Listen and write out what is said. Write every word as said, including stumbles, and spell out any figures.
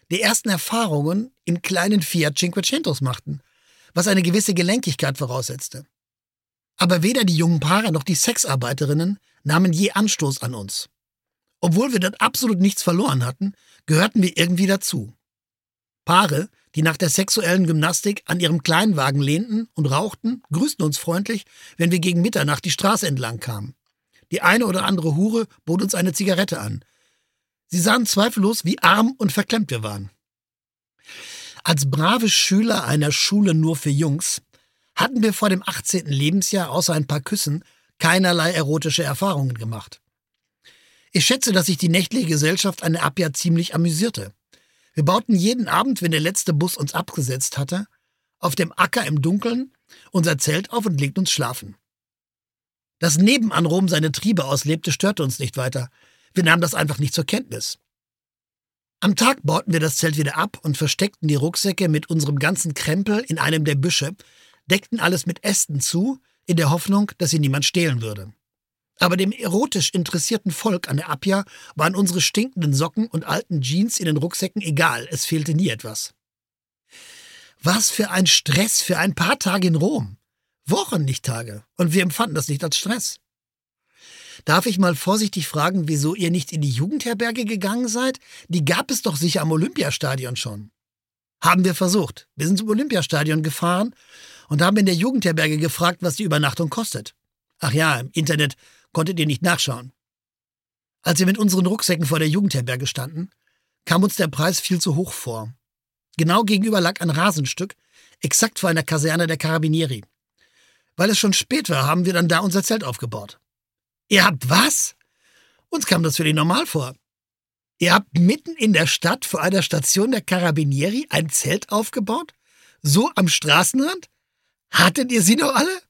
die ersten Erfahrungen in kleinen Fiat Cinquecentos machten, was eine gewisse Gelenkigkeit voraussetzte. Aber weder die jungen Paare noch die Sexarbeiterinnen nahmen je Anstoß an uns. Obwohl wir dort absolut nichts verloren hatten, gehörten wir irgendwie dazu. Paare, die nach der sexuellen Gymnastik an ihrem Kleinwagen lehnten und rauchten, grüßten uns freundlich, wenn wir gegen Mitternacht die Straße entlang kamen. Die eine oder andere Hure bot uns eine Zigarette an. Sie sahen zweifellos, wie arm und verklemmt wir waren. Als brave Schüler einer Schule nur für Jungs hatten wir vor dem achtzehnten Lebensjahr außer ein paar Küssen keinerlei erotische Erfahrungen gemacht. Ich schätze, dass sich die nächtliche Gesellschaft an der Appia ziemlich amüsierte. Wir bauten jeden Abend, wenn der letzte Bus uns abgesetzt hatte, auf dem Acker im Dunkeln unser Zelt auf und legten uns schlafen. Dass nebenan Rom seine Triebe auslebte, störte uns nicht weiter. Wir nahmen das einfach nicht zur Kenntnis. Am Tag bauten wir das Zelt wieder ab und versteckten die Rucksäcke mit unserem ganzen Krempel in einem der Büsche, deckten alles mit Ästen zu, in der Hoffnung, dass sie niemand stehlen würde. Aber dem erotisch interessierten Volk an der Appia waren unsere stinkenden Socken und alten Jeans in den Rucksäcken egal, es fehlte nie etwas. Was für ein Stress für ein paar Tage in Rom. Wochen, nicht Tage. Und wir empfanden das nicht als Stress. Darf ich mal vorsichtig fragen, wieso ihr nicht in die Jugendherberge gegangen seid? Die gab es doch sicher am Olympiastadion schon. Haben wir versucht. Wir sind zum Olympiastadion gefahren und haben in der Jugendherberge gefragt, was die Übernachtung kostet. Ach ja, im Internet konntet ihr nicht nachschauen. Als wir mit unseren Rucksäcken vor der Jugendherberge standen, kam uns der Preis viel zu hoch vor. Genau gegenüber lag ein Rasenstück, exakt vor einer Kaserne der Carabinieri. Weil es schon spät war, haben wir dann da unser Zelt aufgebaut. Ihr habt was? Uns kam das völlig normal vor. Ihr habt mitten in der Stadt vor einer Station der Carabinieri ein Zelt aufgebaut? So am Straßenrand? Hattet ihr sie noch alle?